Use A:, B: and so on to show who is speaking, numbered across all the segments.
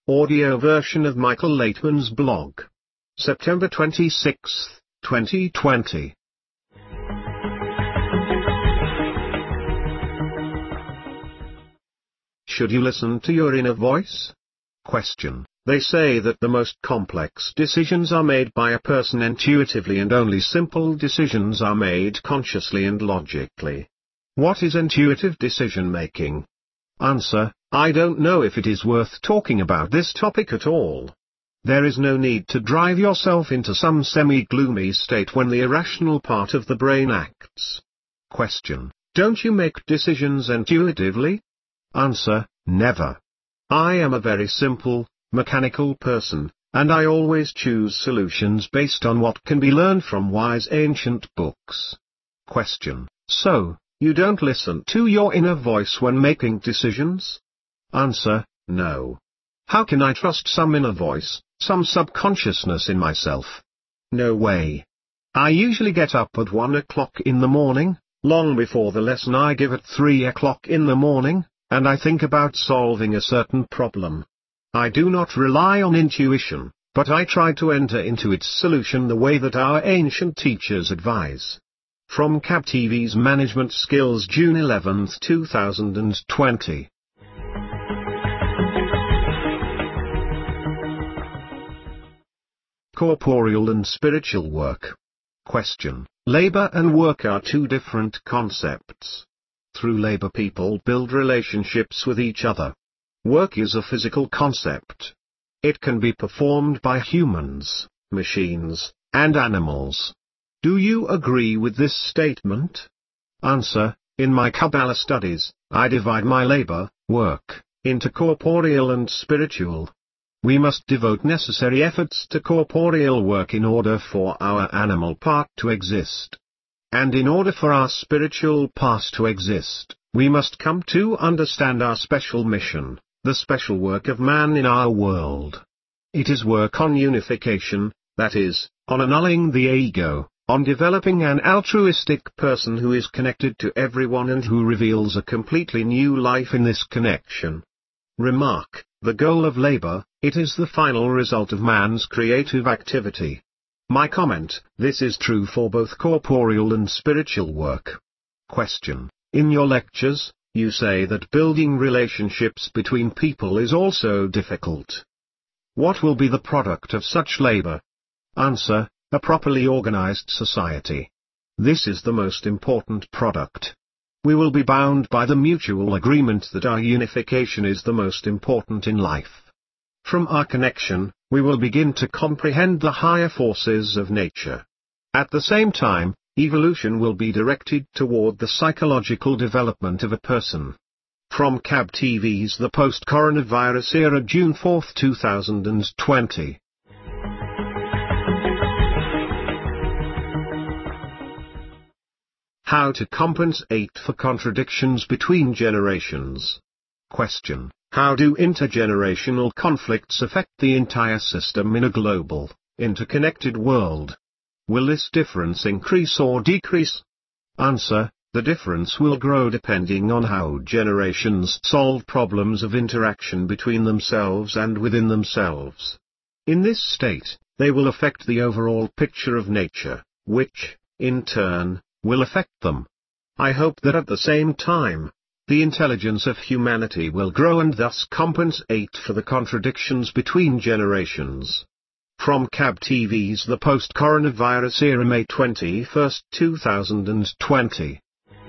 A: audio version of Michael Laitman's blog. September 26, 2020. Should you listen to your inner voice? Question. They say that the most complex decisions are made by a person intuitively and only simple decisions are made consciously and logically. What is intuitive decision making? Answer. I don't know if it is worth talking about this topic at all. There is no need to drive yourself into some semi-gloomy state when the irrational part of the brain acts. Question. Don't you make decisions intuitively? Answer. Never. I am a very simple, mechanical person, and I always choose solutions based on what can be learned from wise ancient books. Question. So, you don't listen to your inner voice when making decisions? Answer. No. How can I trust some inner voice, some subconsciousness in myself? No way. I usually get up at 1 o'clock in the morning, long before the lesson I give at 3 o'clock in the morning, and I think about solving a certain problem. I do not rely on intuition, but I try to enter into its solution the way that our ancient teachers advise. From CAB TV's Management Skills, June 11, 2020. Corporeal and spiritual work. Question. Labor and work are two different concepts. Through labor people build relationships with each other. Work is a physical concept. It can be performed by humans, machines, and animals. Do you agree with this statement? Answer. In my Kabbalah studies, I divide my labor, work, into corporeal and spiritual. We must devote necessary efforts to corporeal work in order for our animal part to exist. And in order for our spiritual part to exist, we must come to understand our special mission, the special work of man in our world. It is work on unification, that is, on annulling the ego, on developing an altruistic person who is connected to everyone and who reveals a completely new life in this connection. Remark, the goal of labor, it is the final result of man's creative activity. My comment, this is true for both corporeal and spiritual work. Question. In your lectures, you say that building relationships between people is also difficult. What will be the product of such labor? Answer. A properly organized society. This is the most important product. We will be bound by the mutual agreement that our unification is the most important in life. From our connection, we will begin to comprehend the higher forces of nature. At the same time, evolution will be directed toward the psychological development of a person. From CAB TV's The Post-Coronavirus Era, June 4, 2020. How to compensate for contradictions between generations. Question. How do intergenerational conflicts affect the entire system in a global, interconnected world? Will this difference increase or decrease? Answer. The difference will grow depending on how generations solve problems of interaction between themselves and within themselves. In this state, they will affect the overall picture of nature, which, in turn, will affect them. I hope that at the same time, the intelligence of humanity will grow and thus compensate for the contradictions between generations. From CAB TV's The Post-Coronavirus Era, May 21, 2020.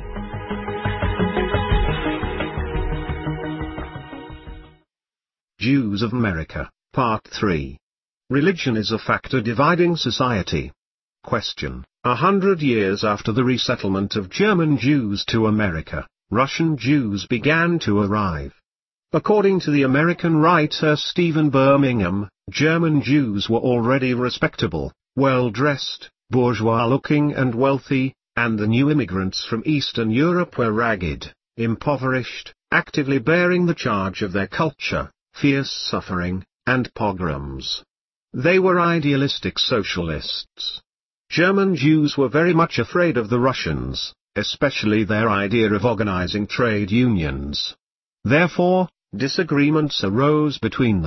A: Jews of America, Part 3. Religion is a factor dividing society. Question. 100 years after the resettlement of German Jews to America, Russian Jews began to arrive. According to the American writer Stephen Birmingham, German Jews were already respectable, well-dressed, bourgeois-looking and wealthy, and the new immigrants from Eastern Europe were ragged, impoverished, actively bearing the charge of their culture, fierce suffering, and pogroms. They were idealistic socialists. German Jews were very much afraid of the Russians, especially their idea of organizing trade unions. Therefore, disagreements arose between them,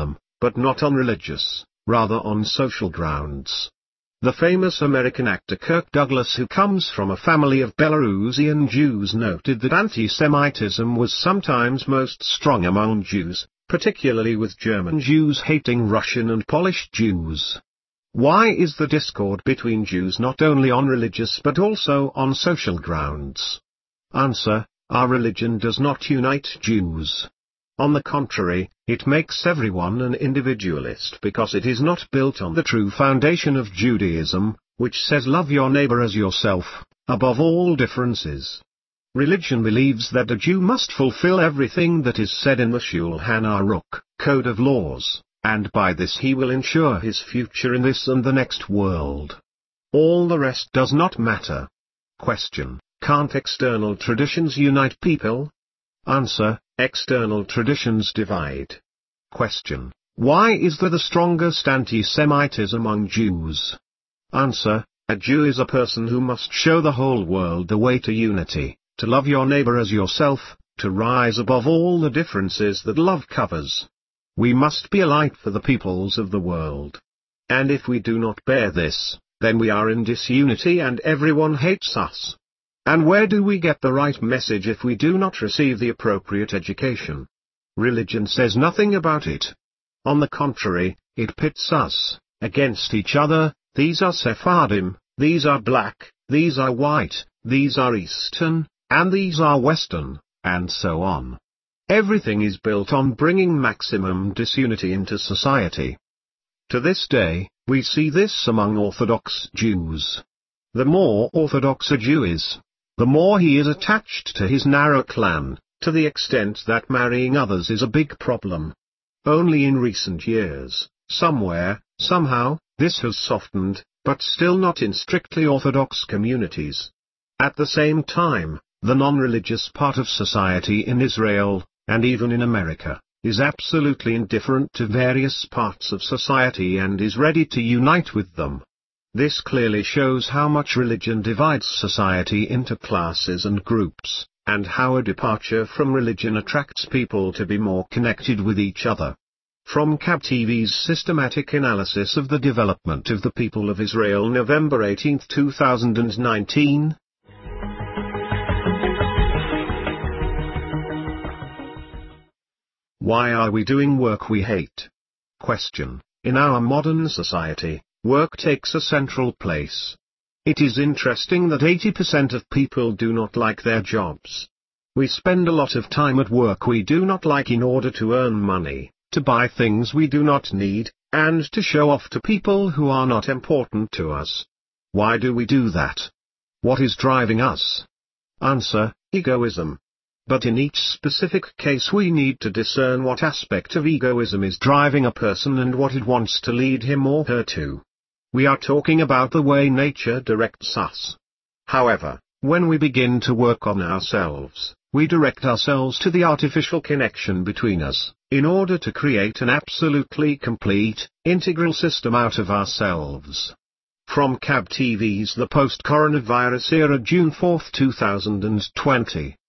A: but not on religious, rather on social grounds. The famous American actor Kirk Douglas, who comes from a family of Belarusian Jews, noted that anti-Semitism was sometimes most strong among Jews, particularly with German Jews hating Russian and Polish Jews. Why is the discord between Jews not only on religious but also on social grounds? Answer: our religion does not unite Jews. On the contrary, it makes everyone an individualist because it is not built on the true foundation of Judaism, which says love your neighbor as yourself, above all differences. Religion believes that a Jew must fulfill everything that is said in the Shulchan Aruch, Code of Laws, and by this he will ensure his future in this and the next world. All the rest does not matter. Question: can't external traditions unite people? Answer: external traditions divide. Question: why is there the strongest anti-Semitism among Jews? Answer: a Jew is a person who must show the whole world the way to unity, to love your neighbor as yourself, to rise above all the differences that love covers. We must be a light for the peoples of the world. And if we do not bear this, then we are in disunity and everyone hates us. And where do we get the right message if we do not receive the appropriate education? Religion says nothing about it. On the contrary, it pits us against each other. These are Sephardim, these are black, these are white, these are Eastern, and these are Western, and so on. Everything is built on bringing maximum disunity into society. To this day, we see this among Orthodox Jews. The more orthodox a Jew is, the more he is attached to his narrow clan, to the extent that marrying others is a big problem. Only in recent years, somewhere, somehow, this has softened, but still not in strictly orthodox communities. At the same time, the non-religious part of society in Israel, and even in America, is absolutely indifferent to various parts of society and is ready to unite with them. This clearly shows how much religion divides society into classes and groups, and how a departure from religion attracts people to be more connected with each other. From KAB TV's systematic analysis of the development of the people of Israel, November 18, 2019. Why are we doing work we hate? Question: in our modern society, work takes a central place. It is interesting that 80% of people do not like their jobs. We spend a lot of time at work we do not like in order to earn money, to buy things we do not need, and to show off to people who are not important to us. Why do we do that? What is driving us? Answer: egoism. But in each specific case we need to discern what aspect of egoism is driving a person and what it wants to lead him or her to. We are talking about the way nature directs us. However, when we begin to work on ourselves, we direct ourselves to the artificial connection between us, in order to create an absolutely complete, integral system out of ourselves. From KAB TV's The Post-Coronavirus Era, June 4, 2020.